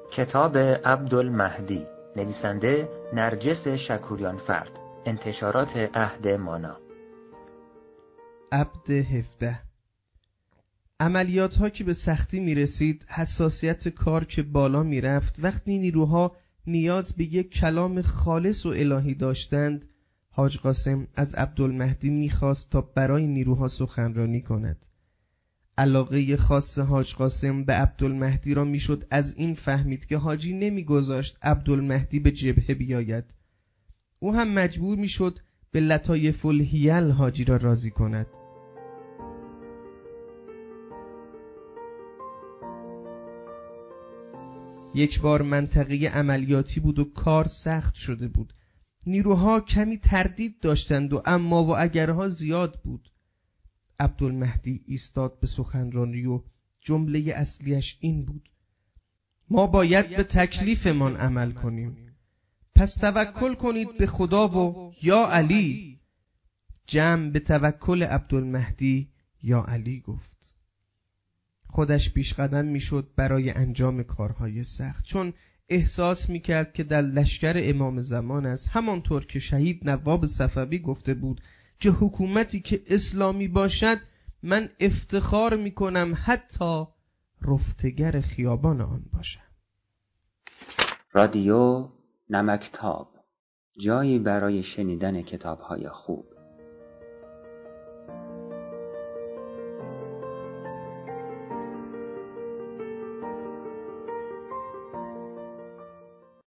کتاب عبدالمهدی، نویسنده نرجس شکوریان فرد، انتشارات عهد مانا. عبد 17. عملیات ها که به سختی می رسید، حساسیت کار که بالا می رفت، وقتی نیروها نیاز به یک کلام خالص و الهی داشتند، حاج قاسم از عبدالمهدی می خواست تا برای نیروها سخنرانی کند. علاقه خاص حاج قاسم به عبدالمهدی را میشد از این فهمید که حاجی نمیگذاشت عبدالمهدی به جبهه بیاید. او هم مجبور میشد به لطایف الحیل حاجی را راضی کند. یک بار منطقه عملیاتی بود و کار سخت شده بود. نیروها کمی تردید داشتند و اما و اگرها زیاد بود. عبدالمهدی ایستاد به سخنرانی و جمله اصلیش این بود: ما باید به تکلیفمان عمل کنیم، پس توکل کنید به خدا و یا علی. جمع به توکل عبدالمهدی یا علی گفت. خودش پیش قدم میشد برای انجام کارهای سخت، چون احساس میکرد که در لشکر امام زمان است، همانطور که شهید نواب صفوی گفته بود که حکومتی که اسلامی باشد من افتخار میکنم حتی رفتگر خیابان آن باشم. رادیو نمکتاب، جایی برای شنیدن کتاب‌های خوب.